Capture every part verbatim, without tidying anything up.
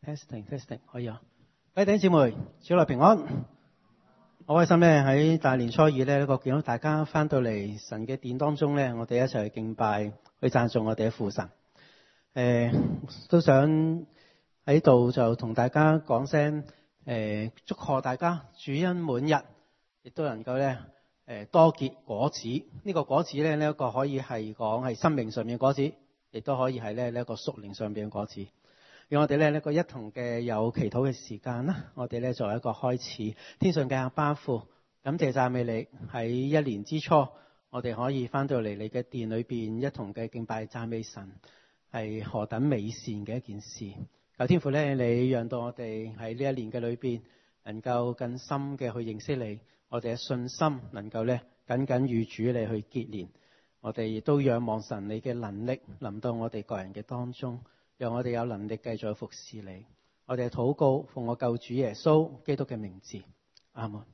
testing testing 可以啊！各位弟兄姊妹，主內平安。好開心咧，喺大年初二咧，個見到大家翻到嚟神嘅殿當中咧，我哋一齊去敬拜，去讚頌我哋嘅父神。誒、呃，都想喺度就同大家講聲誒、呃，祝賀大家主恩滿溢，亦都能夠咧誒多結果子。呢、這個果子咧呢一、這個可以係講係生命上面嘅果子，亦都可以係咧呢一個屬靈上邊嘅果子。讓我哋咧呢個一同嘅有祈禱嘅時間啦，我哋咧作為一個開始，天上嘅阿爸父，感謝讚美你喺一年之初，我哋可以翻到嚟你嘅殿裏邊一同嘅敬拜讚美神，係何等美善嘅一件事。求天父咧，你讓到我哋喺呢一年嘅裏邊，能夠更深嘅去認識你，我哋嘅信心能夠咧緊緊與主你去結連，我哋亦都仰望神你嘅能力臨到我哋個人嘅當中。讓我哋有能力繼續服侍你。我哋禱告奉我救主耶穌基督嘅名字，阿門。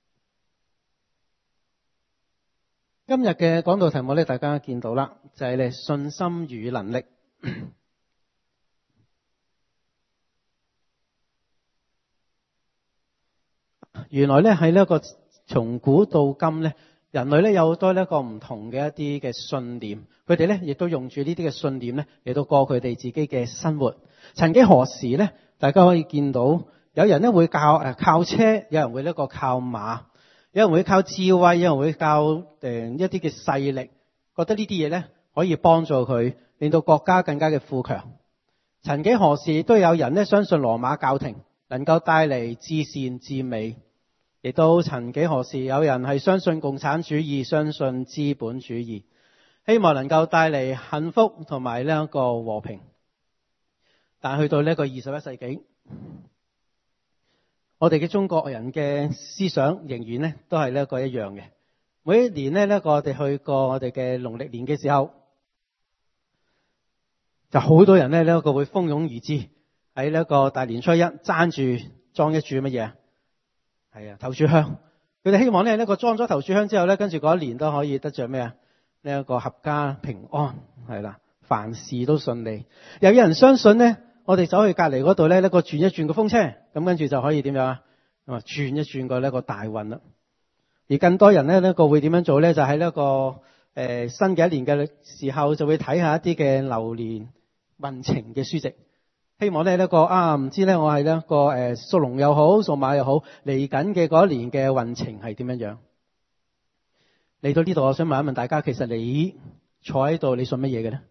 今日嘅講道題目咧，大家見到啦，就係咧信心與能力。原來咧喺呢一個從古到今咧，人類咧有好多呢一個唔同嘅一啲嘅信念，佢哋咧亦都用住呢啲嘅信念咧嚟到過佢哋自己嘅生活。曾幾何時咧，大家可以見到有人咧會靠誒靠車，有人會呢個靠馬，有人會靠智慧，有人會靠誒一啲嘅勢力，覺得呢啲嘢咧可以幫助佢，令到國家更加嘅富強。曾幾何時都有人咧相信羅馬教廷能夠帶嚟至善至美。亦都曾幾何時有人係相信共產主義，相信資本主義，希望能夠帶嚟幸福同埋呢一個和平。但去到呢個二十一世紀，我哋嘅中國人嘅思想仍然呢都係呢一個一樣嘅。每一年呢，呢個我哋去過我哋嘅農曆年嘅時候，就好多人呢，呢一個會蜂擁而至喺呢一個大年初一爭住裝一柱乜嘢？係啊，頭炷香。佢哋希望咧呢個裝咗頭炷香之後咧，跟住嗰一年都可以得着咩啊？呢一個合家平安，係啦，凡事都順利。又有人相信咧，我哋走去隔籬嗰度咧，呢個轉一轉個風車，咁跟住就可以點樣啊？啊，轉一轉個呢個大運啦。而更多人咧呢個會點樣做咧？就喺呢個誒新嘅一年嘅時候，就會睇下一啲嘅流年運程嘅書籍。希望咧呢個啊，唔知咧我係呢個誒屬龍又好，屬馬又好，嚟緊嘅嗰一年嘅運程係點樣樣？嚟到呢度，我想問一問大家，其實你坐喺度，你信乜嘢嘅咧？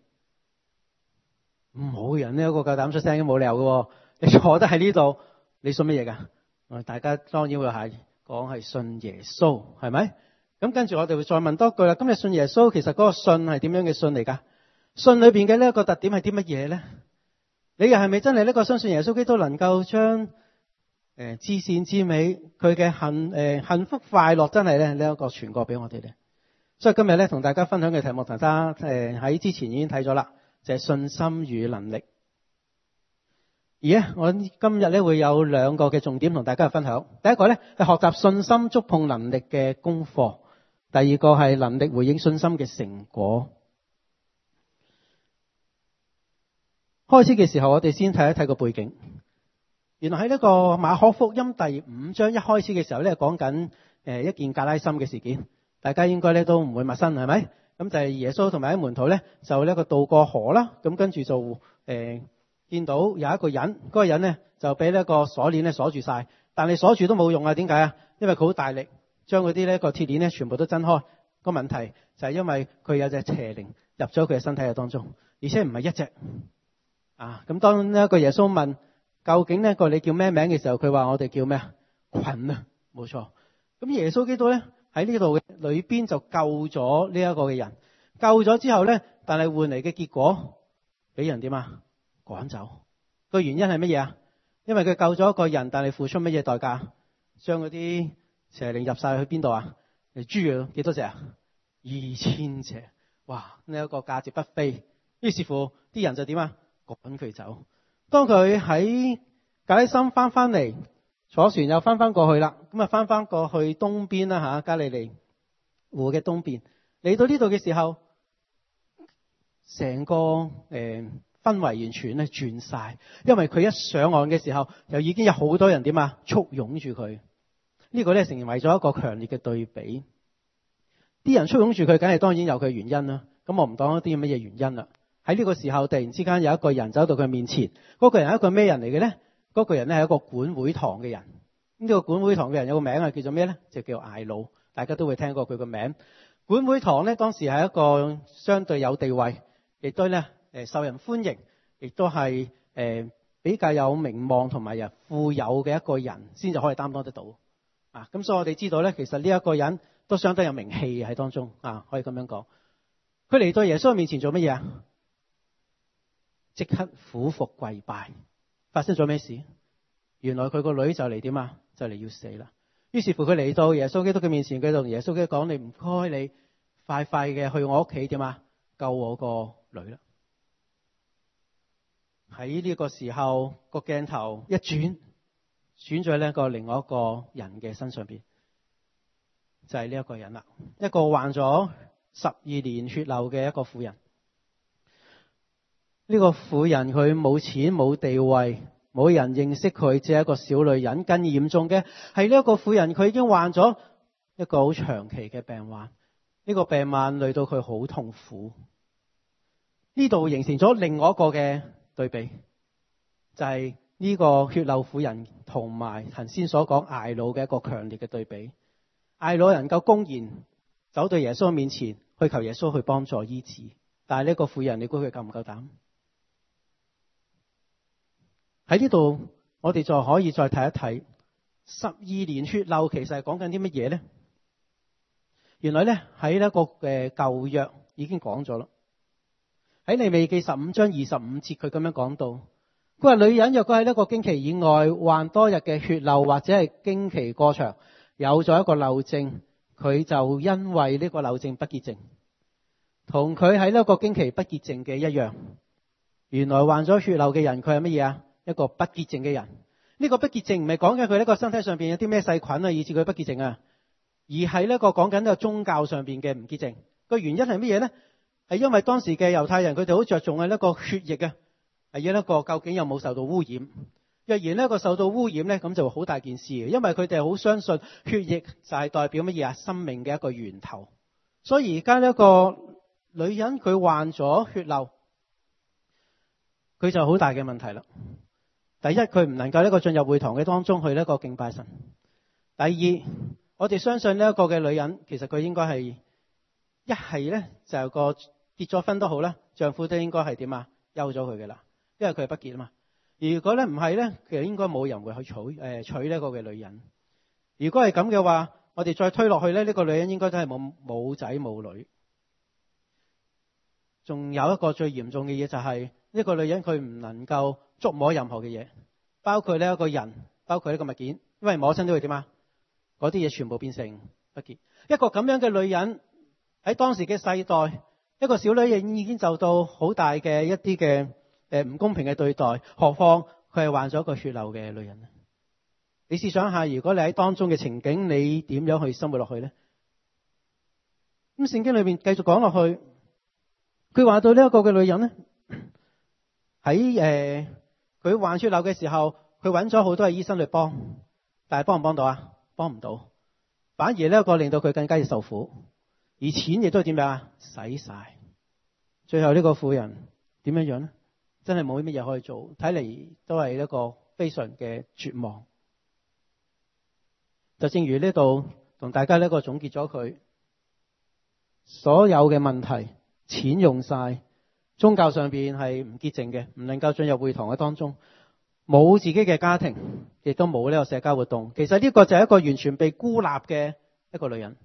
冇人呢一個夠膽出聲，都冇理由嘅。你坐得喺呢度，你信乜嘢噶？大家當然會係講係信耶穌，係咪？咁跟住我哋會再問多句啦。今日信耶穌，其實嗰個信係點樣嘅信嚟噶？信裏邊嘅呢一個特點係啲乜嘢咧？你又係咪真係呢個相信耶穌基督能夠將誒至善至美佢嘅幸誒幸福快樂真係咧呢一個傳過俾我哋咧？所以今日咧同大家分享嘅題目，大家誒喺之前已經睇咗啦，就係信心與能力。而咧我今日咧會有兩個嘅重點同大家分享。第一個咧係學習信心觸碰能力嘅功課，第二個係能力回應信心嘅成果。開始嘅時候，我哋先睇一睇個背景。原來喺呢個馬可福音第五章一開始嘅時候咧，講緊誒一件格拉森嘅事件，大家應該咧都唔會陌生，係咪？咁就係耶穌同埋啲門徒咧，就呢個渡過河啦。咁跟住就誒、呃、見到有一個人，嗰、嗰個人咧就俾呢個鎖鏈咧鎖住晒，但係鎖住都冇用啊。點解啊？因為佢好大力，將嗰啲呢個鐵鏈咧全部都掙開。個問題就係因為佢有隻邪靈入咗佢嘅身體嘅當中，而且唔係一隻。啊！咁當呢一個耶穌問究竟呢個你叫咩名嘅時候，佢話我哋叫咩啊？群啊，冇錯。咁耶穌基督咧喺呢度嘅裏邊就救咗呢一個嘅人，救咗之後咧，但係換嚟嘅結果俾人點啊？趕走。個原因係乜嘢啊？因為佢救咗一個人，但係付出乜嘢代價？將嗰啲邪靈入晒去邊度啊？嚟豬啊？幾多隻啊？二千隻。哇！呢一個價值不菲。於是乎啲人就點啊？趕佢走。當佢喺格拉森翻翻嚟，坐船又翻翻過去啦。咁啊翻翻過去東邊啦吓，加利利湖嘅東邊。嚟到呢度嘅時候，成個誒氛圍完全咧轉晒，因為佢一上岸嘅時候，又已經有好多人點啊，簇擁住佢。呢個咧成為咗一個強烈嘅對比。啲人簇擁住佢，梗係當然有佢原因啦。咁我唔講一啲乜嘢原因啦。喺呢個時候，突然之間有一個人走到佢面前，嗰個人係一個咩人嚟嘅咧？嗰個人咧係一個管會堂嘅人。呢個管會堂嘅人有個名啊，叫做咩咧？就叫睚魯，大家都會聽過佢個名。管會堂咧當時係一個相對有地位，亦都咧誒受人歡迎，亦都係誒比較有名望同埋又富有嘅一個人先至可以擔當得到啊。咁所以我哋知道咧，其實呢一個人都相當有名氣喺當中啊，可以咁樣講。佢嚟到耶穌面前做乜嘢啊？即刻俯伏跪拜。發生咗咩事？原來佢個女就嚟點啊？就嚟要死啦。於是乎佢嚟到耶穌基督嘅面前，佢同耶穌基督講：你唔該，你快快嘅去我屋企點啊？救我個女啦！喺呢個時候，個鏡頭一轉，轉咗呢個另外一個人嘅身上邊，就係呢一個人啦，一個患咗十二年血漏嘅一個婦人。呢個婦人佢冇錢冇地位，冇人認識佢，只係一個小女人。更嚴重嘅係呢一個婦人，佢已經患咗一個好長期嘅病患，呢個病患累到佢好痛苦。呢度形成咗另外一個嘅對比，就係呢個血漏婦人同埋頭先所講睚魯嘅一個強烈嘅對比。睚魯能夠公然走到耶穌面前去求耶穌去幫助醫治，但係呢個婦人，你估佢夠唔夠膽？喺呢度，我哋就可以再睇一睇十二年血漏其實係講緊啲乜嘢呢？原來咧喺一個嘅舊約已經講咗啦。喺利未記十五章二十五節，佢咁樣講到，佢話女人若果喺一個經期以外患多日嘅血漏，或者係經期過長，有咗一個漏症，佢就因為呢個漏症不潔淨，同佢喺呢個經期不潔淨嘅一樣。原來患咗血漏嘅人，佢係乜嘢啊？一個不潔淨嘅人。呢個不潔淨唔係講緊佢呢個身體上邊有啲咩細菌啊，以致佢不潔淨啊，而係呢個講緊呢個宗教上邊嘅唔潔淨。個原因係乜嘢呢？係因為當時嘅猶太人佢哋好着重嘅一個血液啊，係一個究竟有冇受到污染。若然呢個受到污染呢，咁就好大件事嘅，因為佢哋好相信血液就係代表乜嘢啊？生命嘅一個源頭。所以而家呢個女人佢患咗血漏，佢就好大嘅問題啦。第一，佢唔能夠呢個進入會堂嘅當中去呢個敬拜神。第二，我哋相信呢一個嘅女人，其實佢應該係一係咧就係個結咗婚都好啦，丈夫都應該係點啊？休咗佢嘅啦，因為佢係不潔啊嘛。如果咧唔係咧，其實應該冇人會去娶誒娶呢個嘅女人。如果係咁嘅話，我哋再推落去咧，呢個女人應該都係冇冇仔冇女。仲有一個最嚴重嘅嘢就係呢個女人佢唔能夠觸摸任何嘅嘢，包括呢一個人，包括呢個物件，因為摸親都會點啊？嗰啲嘢全部變成不潔。一個咁樣嘅女人喺當時嘅世代，一個小女人已經受到好大嘅一啲嘅誒唔公平嘅對待，何況佢係患咗一個血漏嘅女人。你試想下，如果你喺當中嘅情景，你點樣去生活落去呢？咁聖經裏面繼續講落去，佢話到呢一個嘅女人呢，喺誒佢患血漏嘅時候，佢揾咗好多嘅醫生去幫，但係幫唔幫到啊？幫唔到，反而呢一個令到佢更加要受苦，而錢亦都係點樣啊？使晒。最後呢個婦人點樣樣呢？真係冇乜嘢可以做，睇嚟都係一個非常嘅絕望。就正如呢度同大家呢個總結咗佢所有嘅問題，錢用晒，宗教上邊係唔潔淨嘅，唔能夠進入會堂嘅當中，冇自己嘅家庭，亦都冇呢個社交活動。其實呢個就係一個完全被孤立嘅一個女人。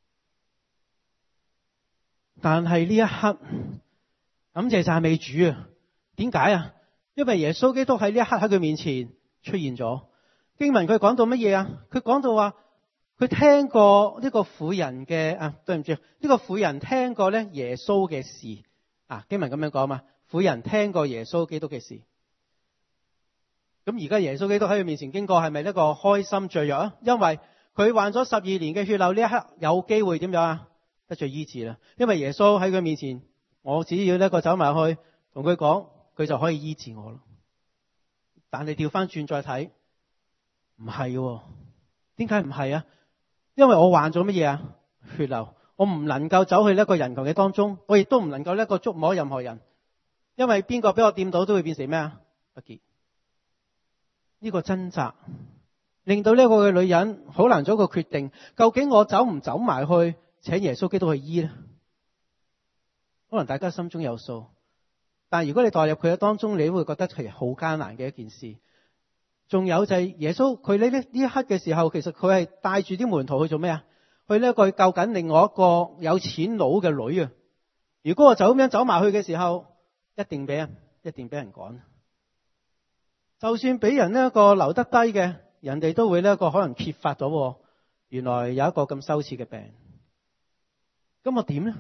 但係呢一刻，感謝讚美主啊！點解啊？因為耶穌基督喺呢一刻喺佢面前出現咗。經文佢講到乜嘢啊？佢講到話，佢聽過呢個婦人嘅啊，對唔住，呢個婦人聽過咧耶穌嘅事啊。經文咁樣講嘛，婦人聽過耶穌基督嘅事。咁而家耶穌基督喺佢面前經過，係咪一個開心雀躍啊？因為佢患咗十二年嘅血漏，呢一刻有機會點樣啊？得罪醫治啦。因為耶穌喺佢面前，我只要呢個走埋去同佢講， 佢就可以醫治我咯。但你調翻轉再睇，唔係，點解唔係啊？因為我患咗乜嘢啊？血流，我唔能夠走去呢一個人群嘅當中，我亦都唔能夠呢一個觸摸任何人，因為邊個俾我掂到都會變成咩啊？不潔。呢個掙扎令到呢一個嘅女人好難做一個決定，究竟我走唔走埋去請耶穌基督去醫呢？可能大家心中有數，但如果你代入佢嘅當中，你會覺得係好艱難嘅一件事。仲有就係耶穌佢呢呢呢一刻嘅時候，其實佢係帶住啲門徒去做咩啊？去呢一個救緊另外一個有錢佬嘅女啊！如果我就咁樣走埋去嘅時候，一定俾人一定俾人趕。就算俾人呢一個留得低嘅，人哋都會呢一個可能揭發咗，原來有一個咁羞恥嘅病。咁我點呢？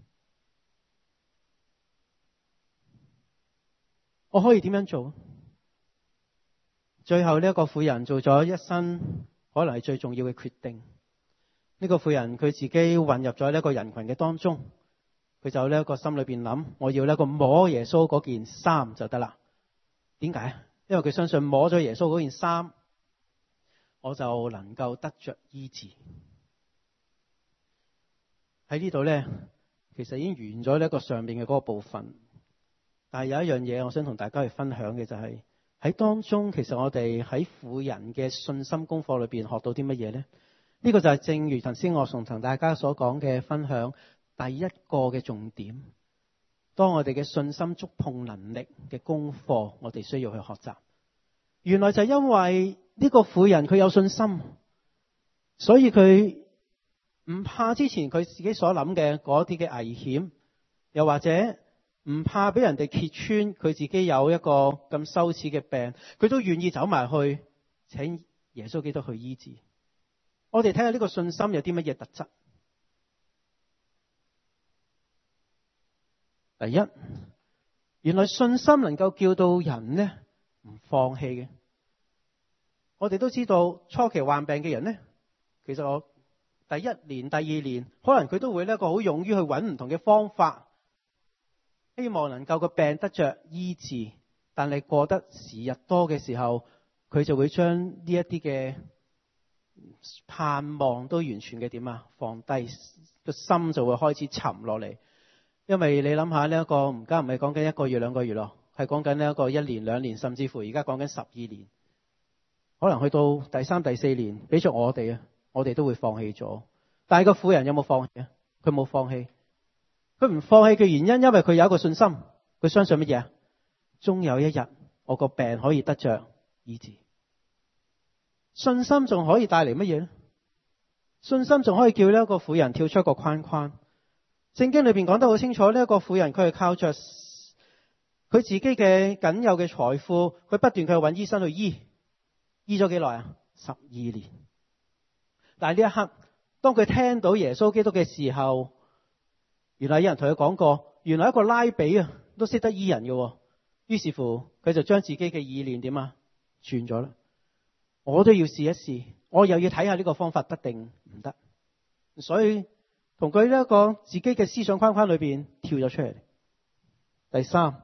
我可以點樣做？最後呢一個婦人做咗一生可能係最重要嘅決定。呢個婦人佢自己混入咗呢一個人群嘅當中，佢就呢一個心裏邊諗，我要呢一個摸耶穌嗰件衫就得啦。點解？因為佢相信摸咗耶穌嗰件衫，我就能夠得着醫治。喺呢度呢，其實已經完咗呢一個上面嘅嗰個部分。但係有一樣嘢我想同大家去分享嘅就係、是、喺當中，其實我哋喺婦人嘅信心功課裏邊學到啲乜嘢呢？呢、這個就係正如頭先我同同大家所講嘅分享，第一個嘅重點。當我哋嘅信心觸碰能力嘅功課，我哋需要去學習。原來就係因為呢個婦人佢有信心，所以佢唔怕之前佢自己所諗嘅嗰啲嘅危險，又或者唔怕俾人哋揭穿佢自己有一個咁羞恥嘅病，佢都願意走埋去請耶穌基督去醫治。我哋睇下呢個信心有啲乜嘢特質。第一，原來信心能夠叫到人呢唔放棄嘅。我哋都知道初期患病嘅人呢，其實我第一年、第二年，可能佢都會呢個好勇於去揾唔同嘅方法，希望能夠個病得着醫治。但係過得時日多嘅時候，佢就會將呢一啲嘅盼望都完全嘅點啊放低，個心就會開始沉落嚟。因為你諗下呢一個，而家唔係講緊一個月兩個月咯，係講緊呢一個一年兩年，甚至乎而家講緊十二年，可能去到第三第四年，俾咗我哋啊，我哋都會放棄咗。但係個婦人有冇放棄啊？佢冇放棄。佢唔放棄嘅原因，因為佢有一個信心，佢相信乜嘢啊？終有一日我個病可以得着醫治。信心仲可以帶嚟乜嘢呢？信心仲可以叫呢一個婦人跳出一個框框。聖經裏邊講得好清楚，呢一個婦人佢係靠着佢自己嘅僅有嘅財富，佢不斷去揾醫生去醫，醫咗幾耐啊？十二年。但係呢一刻，當佢聽到耶穌基督嘅時候，原來有人同佢講過，原來一個拉比啊都識得醫人嘅。於是乎，佢就將自己嘅意念點啊轉咗啦。我都要試一試，我又要睇下呢個方法得定唔得。所以同佢呢一個自己嘅思想框框裏邊跳咗出嚟。第三，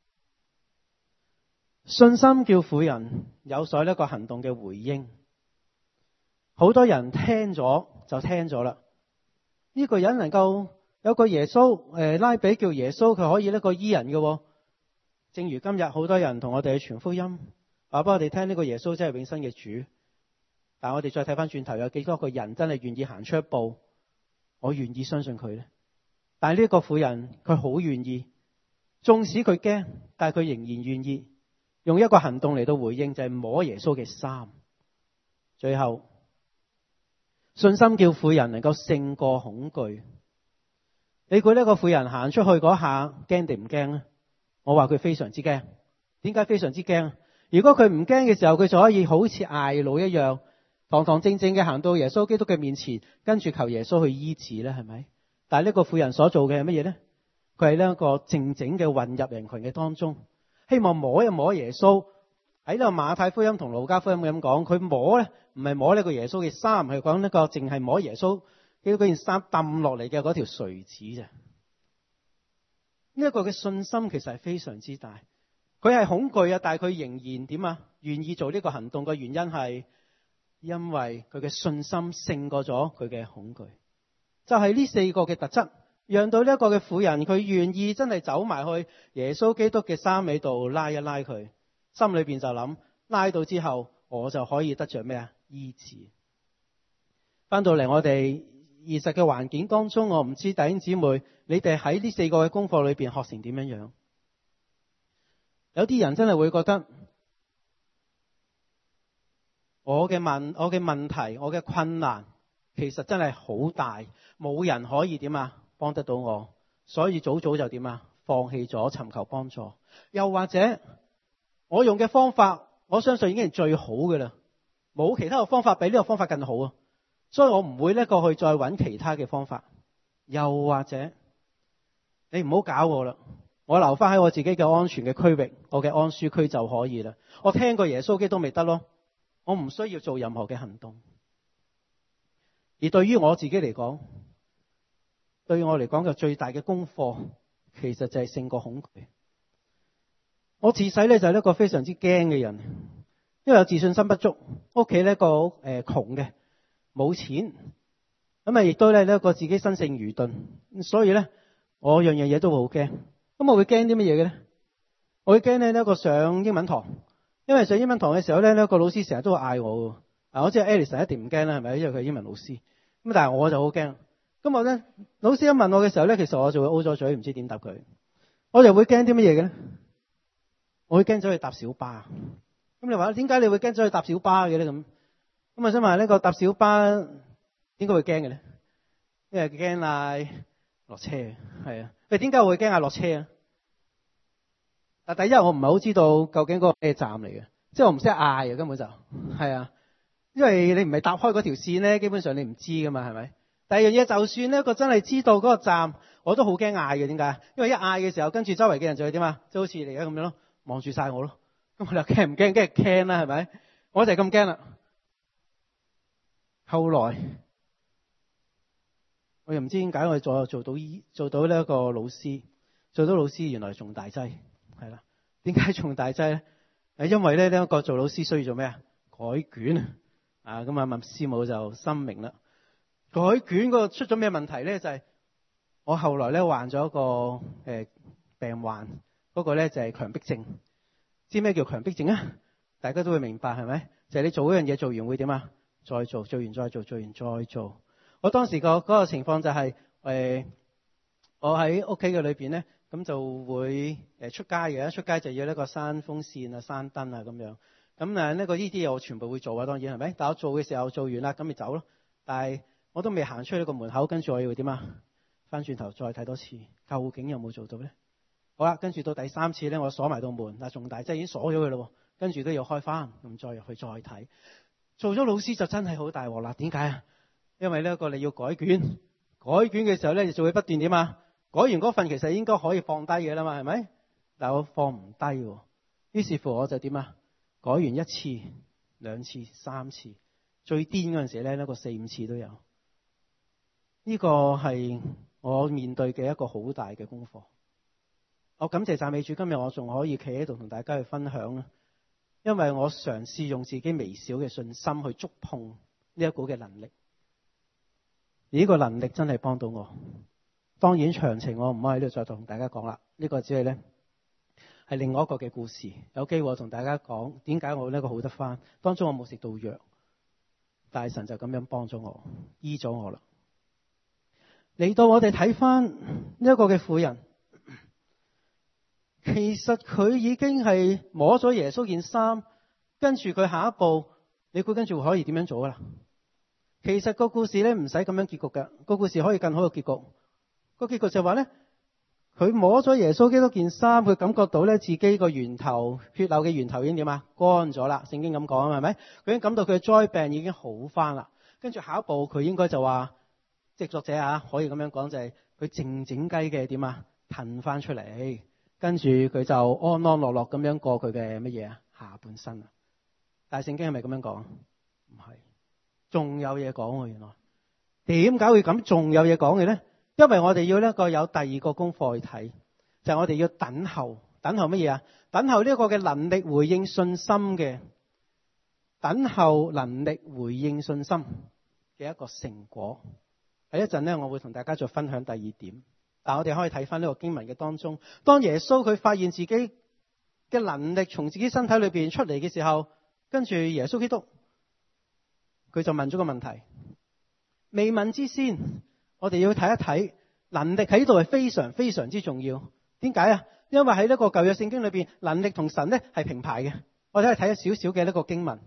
信心叫婦人有所呢一個行動嘅回應。好多人聽咗就聽咗啦。呢、這個人能夠有個耶穌，誒拉比叫耶穌，佢可以呢個醫人嘅。正如今日好多人同我哋去傳福音，話俾我哋聽呢個耶穌真係永生嘅主。但係我哋再睇翻轉頭，有幾多個人真係願意行出一步？我願意相信佢呢。但係呢個婦人佢好願意，縱使佢驚，但係佢仍然願意用一個行動嚟到回應，就係摸耶穌嘅衫。最後，信心叫婦人能夠勝過恐懼。你估呢個婦人行出去嗰下驚定唔驚呢？我話佢非常之驚。點解非常之驚？如果佢唔驚嘅時候，佢就可以好似睚魯一樣，堂堂正正嘅行到耶穌基督嘅面前，跟住求耶穌去醫治咧，係咪？但係呢個婦人所做嘅係乜嘢呢？佢係呢一個靜靜嘅混入人群嘅當中，希望摸一摸耶穌。喺呢個馬太福音同路加福音咁講，佢摸咧唔係摸呢個耶穌嘅衫，係講呢個淨係摸耶穌嘅嗰件衫抌落嚟嘅嗰條垂子啫。呢一個嘅信心其實係非常之大。 佢係恐懼啊，但係佢仍然點啊？願意做呢個行動嘅原因係因為佢嘅信心勝過咗佢嘅恐懼。就係呢四個嘅特質，讓到呢一個嘅婦人，佢願意真係走埋去耶穌基督嘅衫尾度拉一拉佢，心裏邊就諗，拉到之後我就可以得着咩啊？醫治。翻到嚟我哋現實嘅環境當中，我唔知弟兄姊妹，你哋喺呢四個嘅功課裏邊學成點樣樣？有啲人真係會覺得我嘅問我嘅問題，我嘅困難其實真係好大，冇人可以點啊幫得到我，所以早早就點啊放棄咗尋求幫助。又或者我用嘅方法，我相信已經係最好嘅啦，冇其他嘅方法比呢個方法更好啊，所以我唔會呢過去再揾其他嘅方法。又或者你唔好搞我啦，我留翻喺我自己嘅安全嘅區域，我嘅安舒區就可以啦。我聽過耶穌基督咪得咯，我唔需要做任何嘅行動。而對於我自己嚟講，對於我嚟講嘅最大嘅功課，其實就係勝過恐懼。我自細咧就係一個非常之驚嘅人，因為有自信心不足，屋企呢個誒窮嘅，冇錢，咁啊亦都咧一個自己生性愚鈍，所以咧我樣樣嘢都會好驚。咁我會驚啲乜嘢嘅咧？我會驚呢一個上英文堂，因為上英文堂嘅時候咧，呢一個老師成日都會嗌我嘅。嗱，我知 Alison 一定唔驚啦，係咪？因為佢係英文老師。咁但係我就好驚。咁我咧老師一問我嘅時候咧，其實我就會 O 咗嘴，唔知點答佢。我就會驚啲乜嘢嘅咧？我會驚走去搭小巴。咁你話點解你會驚走去搭小巴嘅咧？咁咁我想問呢個搭小巴點解會驚嘅咧？因為驚嗌落車，係啊。喂，點解我會驚嗌落車啊？但第一我唔係好知道究竟嗰個咩站嚟嘅，即係我唔識嗌啊，根本就係啊。因為你唔係搭開嗰條線咧，基本上你唔知噶嘛，係咪？第二樣嘢，就算呢個真係知道嗰個站，我都好驚嗌嘅。點解？因為一嗌嘅時候，跟住周圍嘅人就會點啊？即係好似你而家咁樣咯，望住晒我咯。咁我哋驚唔驚？梗係驚啦，係咪？我就係咁驚啦。後來我又唔知點解我做做到醫做到呢一個老師，做到老師原來重大劑，係啦。點解重大劑咧？係因為咧呢一個做老師需要做咩啊？改卷啊！咁啊，問師母就深明啦。改卷嗰個出咗咩問題咧？就係、是、我後來咧患咗一個誒、呃、病患，嗰、那個咧就係強迫症。知咩叫強迫症啊？大家都會明白係咪？就係、是、你做嗰樣嘢做完會點啊？再做，做完再做，做完再做。我當時個嗰個情況就係、是、誒、呃，我喺屋企嘅裏邊咧，咁就會誒出街嘅，一出街就要呢個閂風扇啊、閂燈啊咁樣。咁誒呢個呢啲嘢我全部會做啊，當然係咪？但我做嘅時候做完啦，咁咪走咯。但係我都未行出去個門口，跟住我要點啊？翻轉頭再睇多次，究竟有冇做到咧？好啦，跟住到第三次咧，我鎖埋道門，嗱仲大劑已經鎖咗佢咯，跟住都要開翻，咁再入去再睇。做咗老師就真係好大鑊啦。點解啊？因為呢一個你要改卷，改卷嘅時候咧就會不斷點啊？改完嗰份其實應該可以放低嘅啦嘛，係咪？但我放唔低，於是乎我就點啊？改完一次、兩次、三次，最癲嗰陣時咧，呢個四五次都有。呢個係我面對嘅一個好大嘅功課。我感謝讚美主，今日我仲可以企喺度同大家去分享啦。因為我嘗試用自己微小嘅信心去觸碰呢一股嘅能力，而呢個能力真係幫到我。當然詳情我唔可以喺度再同大家講啦。呢個只係咧係另外一個嘅故事。有機會我同大家講點解我呢個好得翻。當中我冇食到藥，大神就咁樣幫咗我，醫咗我啦。嚟到我哋睇翻呢一個嘅婦人，其實佢已經係摸咗耶穌件衫，跟住佢下一步，你估跟住可以點樣做噶啦？其實個故事咧唔使咁樣結局嘅，個故事可以更好嘅結局。個結局就話咧，佢摸咗耶穌基督件衫，佢感覺到咧自己個源頭血流嘅源頭已經點啊？乾咗啦。聖經咁講係咪？佢已經感到佢嘅災病已經好翻啦。跟住下一步佢應該就話，即係作者啊，可以咁樣講就係佢靜靜雞嘅點啊，騰翻出嚟。跟住佢就安安樂樂咁樣過佢嘅乜嘢啊？下半生啊！但係聖經係咪咁樣講？唔係，仲有嘢講喎。原來點解會咁？仲有嘢講嘅咧？因為我哋要一個有第二個功課去睇，就係、是、我哋要等候， 等候乜嘢啊？等候呢一個嘅能力回應信心嘅，等候能力回應信心嘅一個成果。喺一陣呢，我會同大家再分享第二點。但我哋可以睇翻呢個經文嘅當中，當耶穌佢發現自己嘅能力從自己身體裏邊出嚟嘅時候，跟住耶穌基督佢就問咗個問題。未問之先，我哋要睇一睇能力喺呢度係非常非常之重要。點解啊？因為喺呢個舊約聖經裏邊，能力同神咧係平排嘅。我哋可以睇一少少嘅呢個經文。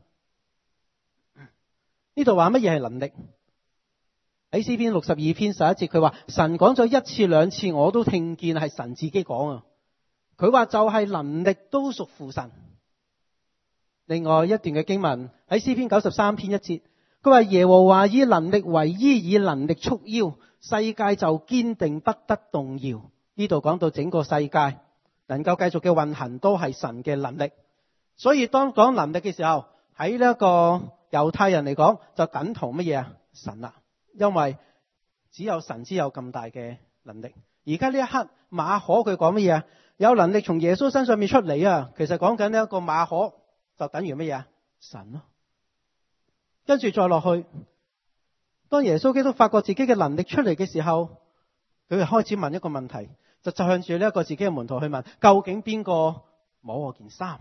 呢度話乜嘢係能力？喺詩篇六十二篇十一節，佢話神講咗一次兩次，我都聽見係神自己講啊。佢話就係能力都屬乎神。另外一段嘅經文喺詩篇九十三篇一節，佢話耶和華以能力為衣，以能力束腰，世界就堅定不得動搖。呢度講到整個世界能夠繼續嘅運行都係神嘅能力。所以當講能力嘅時候，喺呢一個猶太人嚟講就等同乜嘢啊？神啦，因為只有神只有咁大嘅能力。而家呢一刻馬可佢講乜嘢啊？有能力從耶穌身上面出嚟啊！其實講緊呢一個馬可就等於乜嘢啊？神咯。跟住再落去，當耶穌基督發覺自己嘅能力出嚟嘅時候，佢就開始問一個問題，就就向住呢一個自己嘅門徒去問：究竟邊個摸我件衫？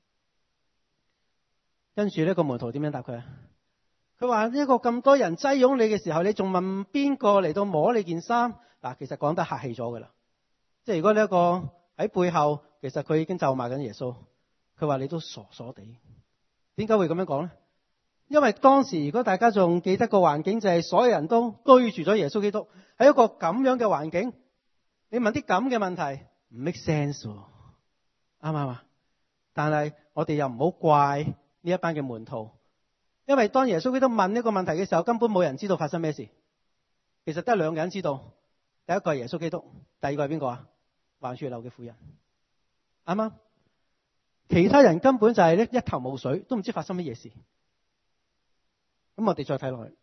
跟住呢個門徒點樣答佢啊？佢話呢個咁多人擠擁你嘅時候，你仲問邊個嚟到摸你件衫？嗱，其實講得客氣咗噶啦。即係如果呢一個喺背後，其實佢已經咒罵緊耶穌。佢話你都傻傻地。點解會咁樣講呢？因為當時如果大家仲記得個環境，就係所有人都堆住咗耶穌基督，喺一個咁樣嘅環境，你問啲咁嘅問題唔 make sense 喎，啱唔啱啊？但係我哋又唔好怪呢一班嘅門徒，因為當耶穌基督問呢個問題嘅時候，根本冇人知道發生咩事。其實得兩個人知道，第一個係耶穌基督，第二個係邊個啊？患血流嘅婦人，啱唔啱？其他人根本就係咧一頭霧水，都唔知發生乜嘢事。咁我哋再睇落去，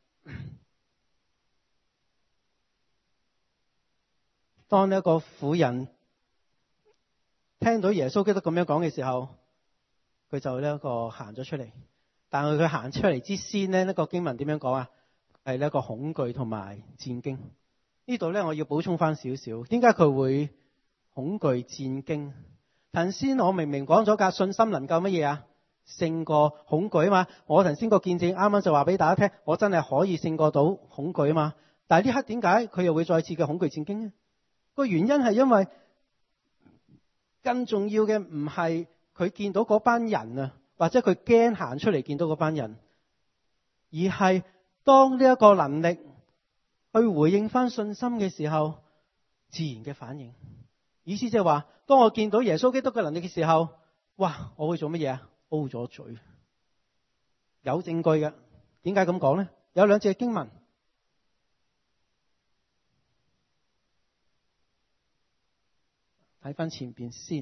當呢一個婦人聽到耶穌基督咁樣講嘅時候，佢就呢一個行咗出嚟。但係佢行出嚟之先呢，呢個經文點樣講啊？係呢一個恐懼同埋戰驚。呢度咧我要補充翻少少，點解佢會恐懼戰驚？頭先我明明講咗架信心能夠乜嘢啊？勝過恐懼啊嘛！我頭先個見證啱啱就話俾大家聽，我真係可以勝過到恐懼啊嘛！但係呢刻點解佢又會再次嘅恐懼戰驚呢？個原因係因為更重要嘅唔係佢見到嗰班人啊，或者佢驚行出嚟見到嗰班人，而係當呢一個能力去回應翻信心嘅時候，自然嘅反應。意思即係話，當我見到耶穌基督嘅能力嘅時候，哇！我會做乜嘢啊？O 咗嘴，有證據嘅。點解咁講呢？有兩節經文，睇翻前邊先。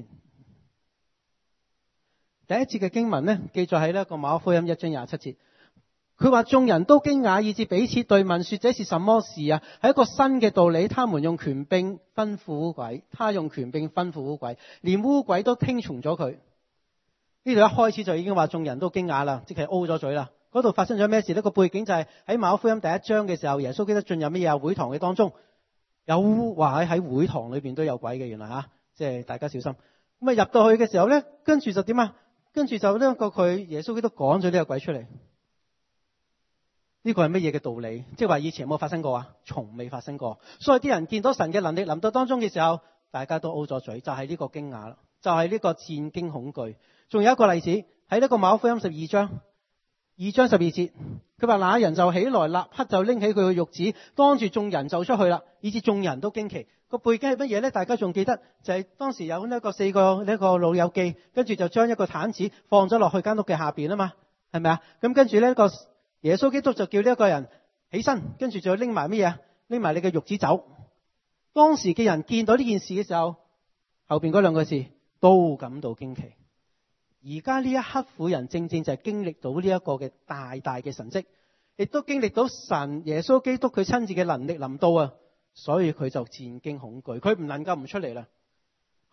第一節嘅經文呢，記載喺呢個馬可福音一章廿七節。佢話眾人都驚訝，以致彼此對問，說這是什麼事啊？係一個新嘅道理。他們用權柄吩咐污鬼，他用權柄吩咐污鬼，連污鬼都聽從咗佢。呢度一開始就已經話眾人都驚訝啦，即係 O 咗嘴啦。嗰度發生咗咩事呢？個背景就係喺馬可福音第一章嘅時候，耶穌基督進入乜嘢會堂嘅當中，有污話喺喺會堂裏邊都有鬼嘅，原來吓，即係大家小心。咁啊入到去嘅時候呢，跟住就點啊？跟住就呢個佢耶穌基督趕咗呢個鬼出嚟。呢個係乜嘢嘅道理？即係話以前有冇發生過啊？從未發生過。所以啲人見到神嘅能力臨到當中嘅時候，大家都 O 咗嘴，就係呢個驚訝啦，就係呢個戰驚恐懼。仲有一個例子喺呢個馬可福音十二章二章十二節，佢話那人就起來，立刻就拎起佢嘅褥子，當住眾人就出去啦，以致眾人都驚奇。個背景係乜嘢呢？大家仲記得就係當時有呢個四個呢個老友記，跟住就將一個毯子放咗落去間屋嘅下邊啊嘛，係咪啊？咁跟住呢個耶穌基督就叫呢一個人起身，跟住就拎埋乜嘢？拎埋你嘅褥子走。當時嘅人見到呢件事嘅時候，後邊嗰兩個字都感到驚奇。而家呢一刻，婦人正正就係經歷到呢一個嘅大大嘅神蹟，亦都經歷到神耶穌基督佢親自嘅能力臨到啊，所以佢就戰驚恐懼，佢唔能夠唔出嚟啦。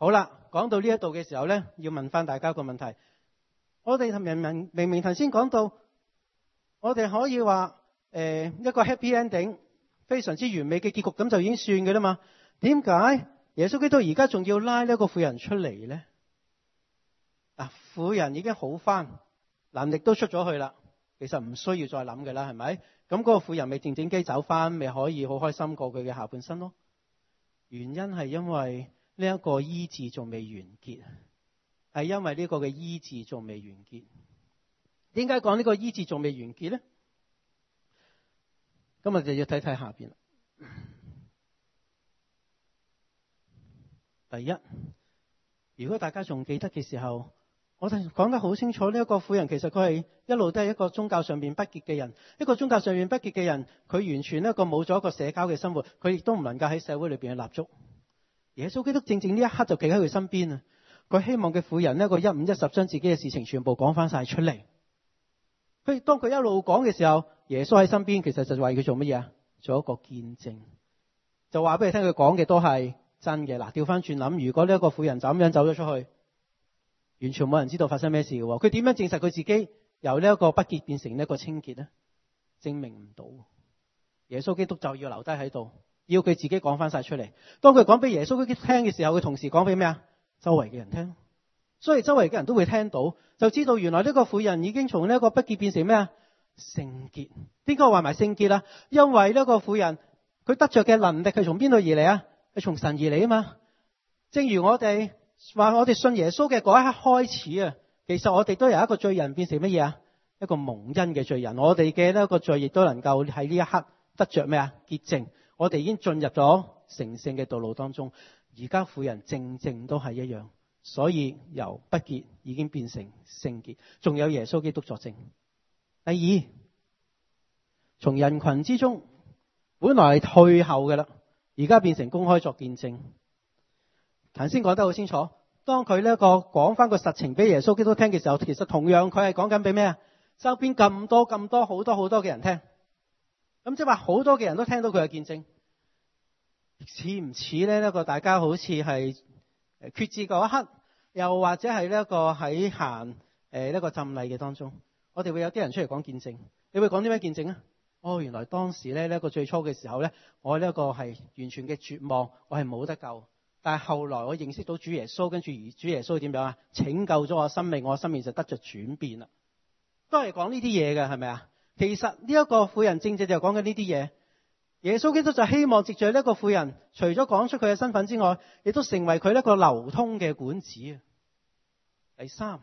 好啦，講到呢一度嘅時候咧，要問翻大家一個問題。我哋明明明明頭先講到，我哋可以話誒、呃、一個 happy ending， 非常之完美嘅結局，咁就已經算嘅啦嘛。點解耶穌基督而家仲要拉呢一個婦人出嚟咧？嗱，婦人已經好翻，能力都出咗去啦，其實唔需要再諗嘅啦，係咪？咁嗰個婦人咪靜靜雞走翻，咪可以好開心過佢嘅下半生咯。原因係因為呢一個醫治仲未完結，係因為呢個嘅醫治仲未完結。點解講呢個醫治仲未完結咧？今日就要睇睇下邊。第一，如果大家仲記得嘅時候，我哋講得好清楚，呢一個婦人其實佢係一路都係一個宗教上面不潔嘅人，一個宗教上面不潔嘅人，佢完全一個冇咗一個社交嘅生活，佢亦都唔能夠喺社會裏邊去立足。耶穌基督正正呢一刻就企喺佢身邊啊！佢希望嘅婦人呢個一五一十將自己嘅事情全部講翻晒出嚟。佢當佢一路講嘅時候，耶穌喺身邊，其實就為佢做乜嘢啊？做一個見證，就話俾你聽，佢講嘅都係真嘅。嗱，調翻轉諗，如果呢一個婦人就咁樣走咗出去，完全冇人知道發生咩事嘅，佢點樣證實佢自己由呢一個不潔變成呢一個清潔呢？證明唔到。耶穌基督就要留低喺度，要佢自己講翻晒出嚟。當佢講俾耶穌基督聽嘅時候，佢同時講俾咩啊？周圍嘅人聽。所以周圍嘅人都會聽到，就知道原來呢個婦人已經從呢一個不潔變成咩啊？聖潔。點解話埋聖潔啊？因為呢個婦人佢得着嘅能力係從邊度而嚟啊？係從神而嚟啊嘛。正如我哋話，我哋信耶穌嘅嗰一刻開始啊，其實我哋都由一個罪人變成乜嘢啊？一個蒙恩嘅罪人。我哋嘅呢一個罪亦都能夠喺呢一刻得着咩啊？潔淨。我哋已經進入咗成聖嘅道路當中。而家婦人正正都係一樣，所以由不潔已經變成聖潔。仲有耶穌基督作證。第二，從人群之中本來係退後嘅啦，而家變成公開作見證。頭先講得好清楚，當佢呢一個講翻個實情俾耶穌基督聽嘅時候，其實同樣佢係講緊俾咩啊？周邊咁多咁多好多好多嘅人聽，咁即係話好多嘅人都聽到佢嘅見證。似唔似呢一個大家好似係決志嗰一刻，又或者係呢一個喺行誒呢個浸禮嘅當中，我哋會有啲人出嚟講見證。你會講啲咩見證啊？哦，原來當時咧呢一個最初嘅時候咧，我呢一個係完全嘅絕望，我係冇得救。但係後來我認識到主耶穌，跟住主耶穌點樣啊？拯救咗我生命，我生命就得着轉變啦。都係講呢啲嘢嘅，係咪啊？其實呢一個婦人正正就講緊呢啲嘢。耶穌基督就希望藉著呢一個婦人，除咗講出佢嘅身份之外，亦都成為佢一個流通嘅管子啊。第三，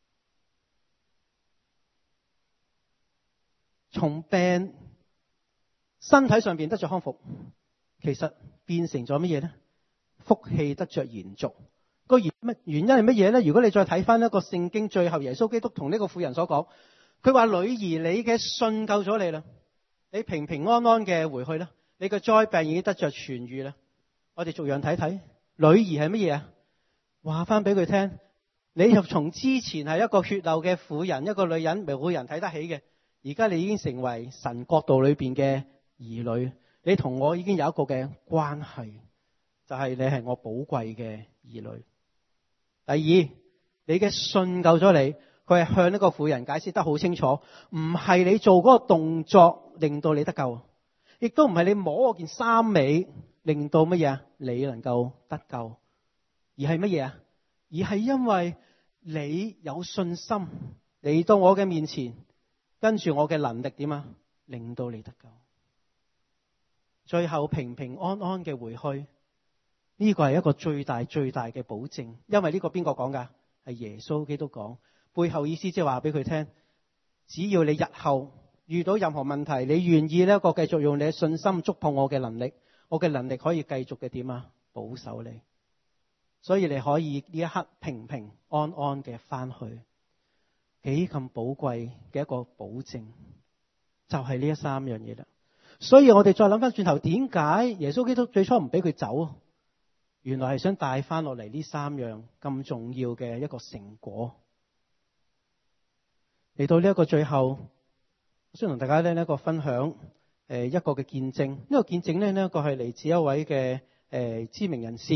從病身體上邊得着康復，其實變成咗乜嘢呢？福氣得着延續。個原乜原因係乜嘢呢？如果你再睇翻一個聖經最後耶穌基督同呢個婦人所講，佢話，女兒，你嘅信救咗你啦。你平平安安嘅回去啦，你個災病已經得着痊愈啦。我哋逐樣睇睇，女兒係乜嘢啊？話翻俾佢聽，你就從之前係一個血漏嘅婦人，一個女人，冇人睇得起嘅，而家你已經成為神國度裏邊嘅兒女。你同我已經有一個嘅關係，就係你係我寶貴嘅兒女。第二，你嘅信救咗你。佢係向呢個婦人解釋得好清楚，唔係你做嗰個動作令到你得救，亦都唔係你摸我件衫尾令到乜嘢啊？你能夠得救，而係乜嘢啊？而係因為你有信心嚟到我嘅面前，跟住我嘅能力點啊？令到你得救，最後平平安安嘅回去。呢個係一個最大最大嘅保證，因為呢個邊個講㗎？係耶穌基督講。背後意思即係話俾佢聽，只要你日後遇到任何問題，你願意呢一個繼續用你嘅信心觸碰我嘅能力，我嘅能力可以繼續嘅點啊？保守你，所以你可以呢一刻平平安安嘅翻去，幾咁寶貴嘅一個保證，就係呢一三樣嘢啦。所以我哋再諗翻轉頭，點解耶穌基督最初唔俾佢走？原來係想帶翻落嚟呢三樣咁重要嘅一個成果。嚟到呢一個最後，我想同大家咧一個分享，誒一個嘅見證。呢個見證咧呢一個係嚟自一位嘅誒知名人士，嗰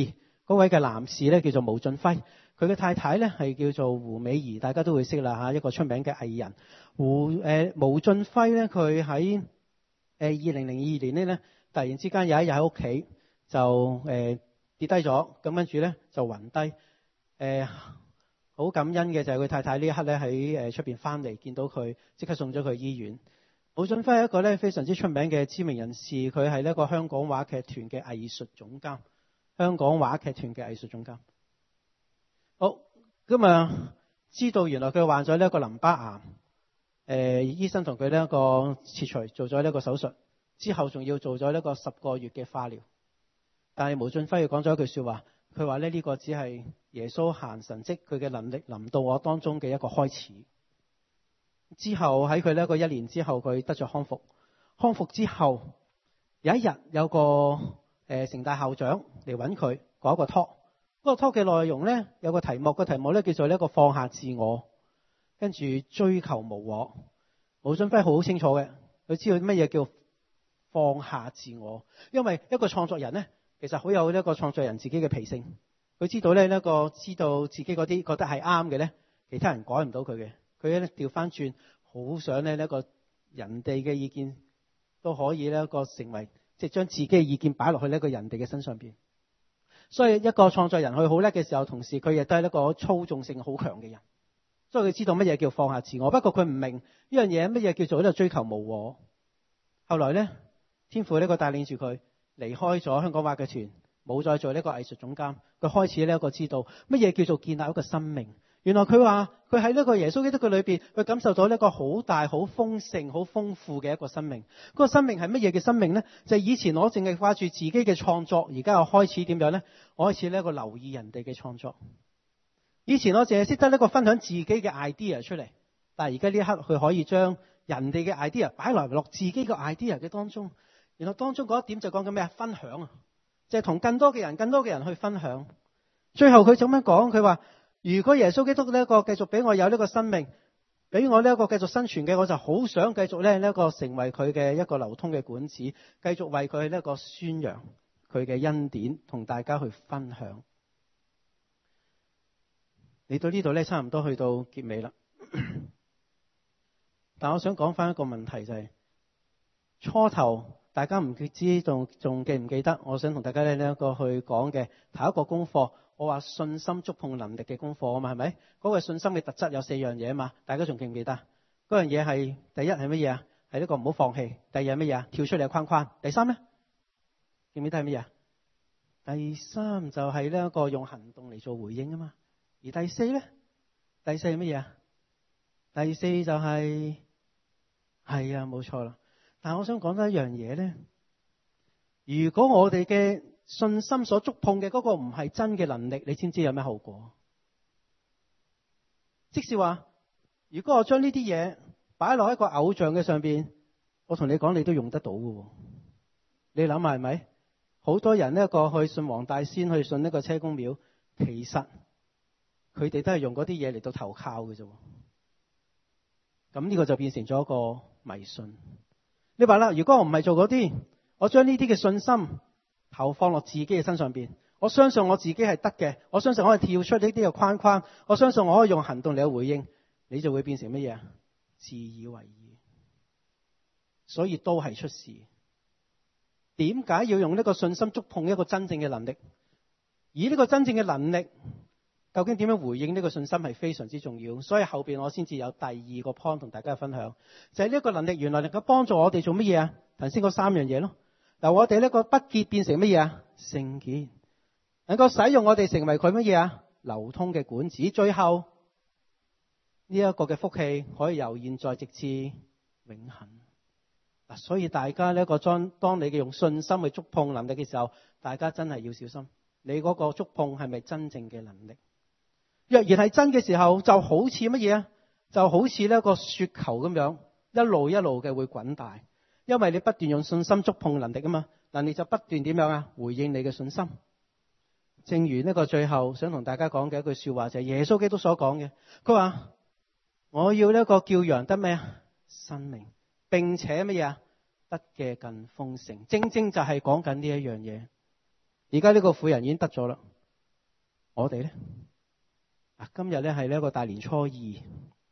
嗰位嘅男士咧叫做毛俊輝，佢嘅太太咧係叫做胡美儀，大家都會識啦嚇，一個出名嘅藝人。胡誒、呃、毛俊輝咧，佢喺誒二零零二年呢，咧，突然之間有一日喺屋企就誒、呃、跌低咗，咁跟住咧就暈低。誒好感恩嘅就係佢太太呢一刻咧喺誒出邊翻嚟，見到佢即刻送咗佢醫院。毛俊輝係一個咧非常之出名嘅知名人士，佢係一個香港話劇團嘅藝術總監。香港話劇團嘅藝術總監。好，咁啊，知道原來佢患咗呢一個淋巴癌。誒、呃，醫生同佢呢一個切除，做咗呢一個手術，之後仲要做咗呢個十個月嘅化療。但係毛俊輝又講咗一句說話，佢話咧呢個只係耶穌行神蹟，佢嘅能力臨到我當中嘅一個開始。之後喺佢呢一個一年之後，佢得咗康復。康復之後有一日有個。誒，城大校長嚟揾佢講一個 talk，嗰個 talk 嘅內容咧有個題目，個題目咧叫做呢一個放下自我，跟住追求無我。毛俊輝好清楚嘅，佢知道乜嘢叫放下自我，因為一個創作人咧，其實好有呢一個創作人自己嘅脾性。佢知道咧呢一個知道自己嗰啲覺得係啱嘅咧，其他人改唔到佢嘅。佢咧調翻轉，好想咧呢一個人哋嘅意見都可以呢一個成為。即係將自己嘅意見擺落去呢個人哋嘅身上邊，所以一個創作人佢好叻嘅時候，同時佢亦都係一個操縱性好強嘅人，所以佢知道乜嘢叫放下自我。不過佢唔明呢樣嘢乜嘢叫做呢個追求無我。後來呢，天父呢個帶領住佢離開咗香港話劇團，冇再做呢個藝術總監，佢開始呢一個知道乜嘢叫做建立一個生命。原來佢話佢喺呢個耶穌基督嘅裏邊，佢感受到呢個好大、好豐盛、好豐富嘅一個生命。嗰個生命係乜嘢嘅生命呢？就係以前我淨係掛住自己嘅創作，而家我開始點樣呢？我開始呢一個留意人哋嘅創作。以前我淨係識得呢個分享自己嘅 idea 出嚟，但係而家呢一刻佢可以將人哋嘅 idea 擺來落自己嘅 idea 嘅當中。然後當中嗰一點就講緊咩啊？分享啊，就係同更多嘅人、更多嘅人去分享。最後佢咁樣講，佢話。如果耶穌基督呢一個繼續俾我有呢個生命，俾我呢一個繼續生存嘅，我就好想繼續咧呢一個成為佢嘅一個流通嘅管子，繼續為佢呢一個宣揚佢嘅恩典，同大家去分享。嚟到呢度咧，差唔多去到結尾啦。但我想講翻一個問題就係、是，初頭大家唔知仲仲記唔記得？我想同大家咧呢一個去講嘅頭一個功課。我話信心觸碰能力嘅功課啊嘛，係咪？嗰、那個信心嘅特質有四樣嘢啊嘛，大家仲記唔記得？嗰樣嘢係第一係乜嘢啊？係呢個唔好放棄。第二係乜嘢啊？跳出你嘅框框。第三咧，記唔記得係乜嘢啊？第三就係呢一個用行動嚟做回應啊嘛。而第四咧，第四係乜嘢啊？第四就係、是、係啊，冇錯啦。但係我想講多一樣嘢咧，如果我哋嘅信心所觸碰嘅嗰個唔係真嘅能力，你知唔知有咩後果？即是話，如果我將呢啲嘢擺落一個偶像嘅上邊，我同你講，你都用得到嘅。你諗下係咪？好多人呢個去信黃大仙，去信呢個車公廟，其實佢哋都係用嗰啲嘢嚟到投靠嘅啫。咁呢個就變成咗一個迷信。你話啦，如果我唔係做嗰啲，我將呢啲嘅信心投放落自己嘅身上邊，我相信我自己係得嘅，我相信我可以跳出呢啲嘅框框，我相信我可以用行動嚟去回應，你就會變成乜嘢啊？自以為義，所以都係出事。點解要用呢個信心觸碰一個真正嘅能力？而呢個真正嘅能力，究竟點樣回應呢個信心係非常之重要。所以後邊我先至有第二個 point 同大家分享，就係呢個能力原來能夠幫助我哋做乜嘢啊？頭先嗰三樣嘢咯。嗱，我哋呢個不潔變成乜嘢啊？聖潔，能夠使用我哋成為佢乜嘢啊？流通嘅管子。最後呢一個嘅福氣可以由現在直至永恆。嗱，所以大家呢一個當當你嘅用信心去觸碰能力嘅時候，大家真係要小心，你嗰個觸碰係咪真正嘅能力？若然係真嘅時候，就好似乜嘢啊？就好似呢一個雪球咁樣，一路一路嘅會滾大。因為你不斷用信心觸碰能力啊嘛，能力就不斷點樣啊？回應你嘅信心。正如呢個最後想同大家講嘅一句說話，就係耶穌基督所講嘅，佢話我要呢個叫羊得咩啊？生命，並且乜嘢啊？得嘅更豐盛。正正就係講緊呢一樣嘢。而家呢個婦人已經得咗啦， 我哋咧，啊，今日咧係呢一個大年初二，其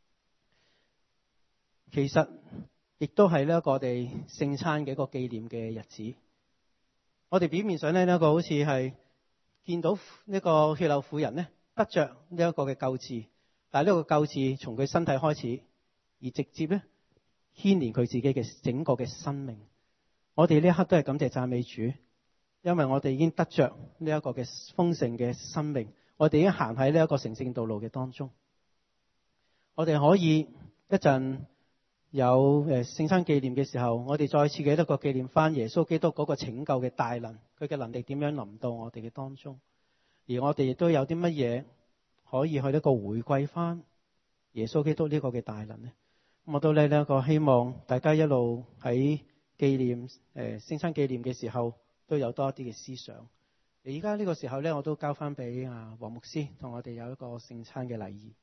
實亦都係呢一個我哋聖餐嘅一個紀念嘅日子。我哋表面上咧呢一個好似係見到呢個血漏婦人咧得着呢一個嘅救治，但係呢個救治從佢身體開始，而直接咧牽連佢自己嘅整個嘅生命。我哋呢一刻都係感謝讚美主，因為我哋已經得着呢一個嘅豐盛嘅生命，我哋已經行喺呢一個成聖道路嘅當中。我哋可以一陣有誒聖餐紀念嘅時候，我哋再次嘅一個紀念翻耶穌基督嗰個拯救嘅大能，佢嘅能力點樣臨到我哋嘅當中，而我哋亦都有啲乜嘢可以去一個回歸翻耶穌基督呢個嘅大能呢？我都咧呢一個希望大家一路喺紀念誒聖餐紀念嘅時候都有多一啲嘅思想。而家呢個時候咧，我都交翻俾啊黃牧師同我哋有一個聖餐嘅禮儀。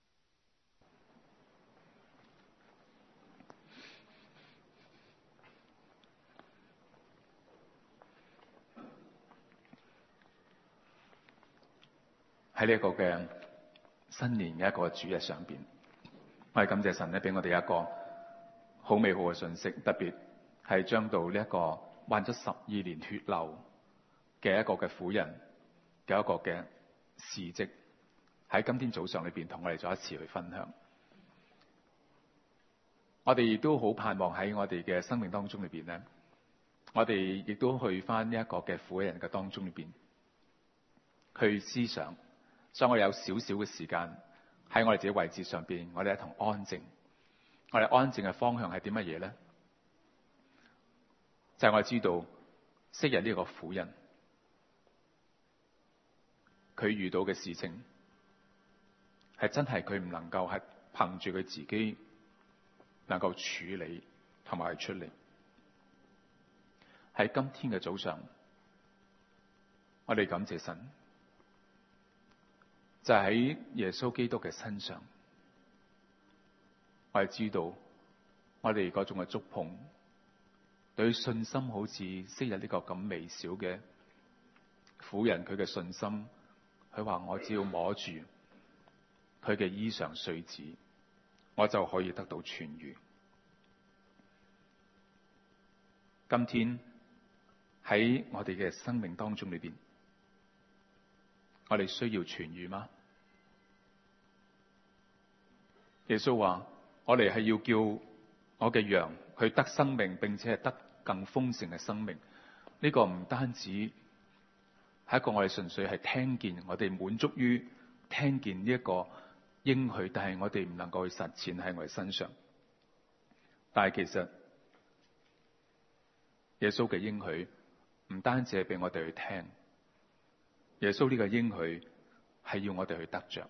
喺呢一個嘅新年嘅一個主日上邊，我哋感謝神咧，俾我哋一個好美好嘅信息，特別係將到呢一個患咗十二年血漏嘅一個嘅婦人嘅一個嘅事蹟，喺今天早上裏邊同我哋再一次去分享。我哋亦都好盼望喺我哋嘅生命當中裏邊咧，我哋亦都去翻呢一個嘅婦人嘅當中裏邊去思想。所以我哋有少少嘅時間喺我哋自己位置上邊，我哋一同安靜。我哋安靜嘅方向係啲乜嘢咧？就係、是、我哋知道昔日呢個婦人，佢遇到嘅事情係真係佢唔能夠係憑住佢自己能夠處理同埋出嚟。喺今天嘅早上，我哋感謝神。就喺耶穌基督嘅身上，我哋知道我哋嗰種嘅觸碰，對信心好似昔日呢個咁微小嘅婦人，佢嘅信心，佢話我只要摸住佢嘅衣裳繸子，我就可以得到痊癒。今天喺我哋嘅生命當中裏邊，我哋需要痊癒嗎？耶穌話：我哋係要叫我嘅羊去得生命，並且係得更豐盛嘅生命。呢個唔單止係一個我哋純粹係聽見，我哋滿足於聽見呢一個應許，但係我哋唔能夠去實踐喺我哋身上。但係其實耶穌嘅應許唔單止係俾我哋去聽。耶穌呢個應許係要我哋去得着，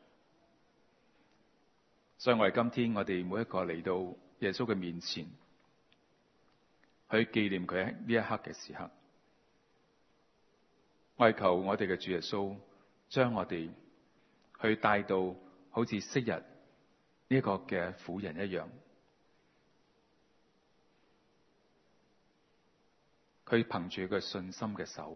所以我哋今天我哋每一個嚟到耶穌嘅面前，去紀念佢喺呢一刻嘅時刻，我哋求我哋嘅主耶穌將我哋去帶到好似昔日呢一個嘅婦人一樣，佢憑住佢信心嘅手，